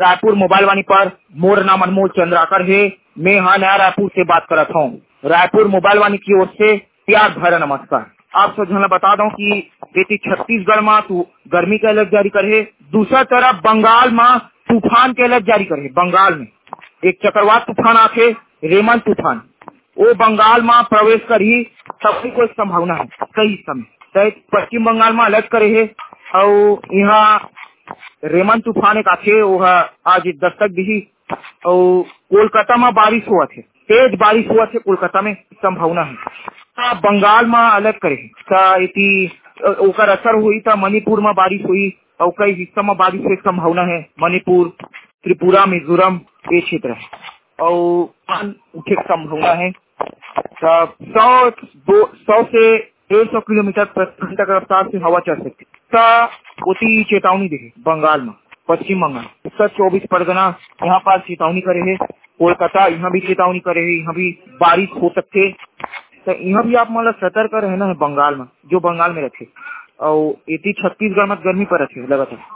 Raipur mobile वाणी पर मोर नाम अनमोल चंद्राकर है। मैं यहाँ नया रायपुर से बात करत हूँ। रायपुर मोबाइल वाणी की ओर से प्यार भरा नमस्कार। आप सब जन बता दो कि बेटी छत्तीसगढ़ में गर्मी का अलर्ट जारी करे, दूसरा तरफ बंगाल में तूफान के अलर्ट जारी करे। बंगाल में एक चक्रवात तूफान आके रेमन तूफान वो बंगाल में प्रवेश कर ही सबकी कोई संभावना है कई समय पश्चिम बंगाल में अलर्ट करे है। और यहाँ रेमन तूफान एक आखे वो आज दस्तक दी और कोलकाता में बारिश हुआ थे, तेज बारिश हुआ थे कोलकाता में संभावना है। बंगाल में अलर्ट करे ओकर असर हुई था मणिपुर में बारिश हुई और कई हिस्सा में बारिश की संभावना है। मणिपुर, त्रिपुरा, मिजोरम ये क्षेत्र है और उठे संभावना है। 100 से 150 किलोमीटर प्रति घंटा की रफ्तार से हवा चल सकती है। चेतावनी दे बंगाल में, पश्चिम बंगाल, उत्तर 24 परगना यहाँ पर चेतावनी करे है। कोलकाता यहाँ भी चेतावनी करे है, यहाँ भी बारिश हो सकते। तो यहाँ भी आप मतलब सतर्क रहना है बंगाल में, जो बंगाल में रखे और छत्तीसगढ़ में गर्मी पर रखे लगातार।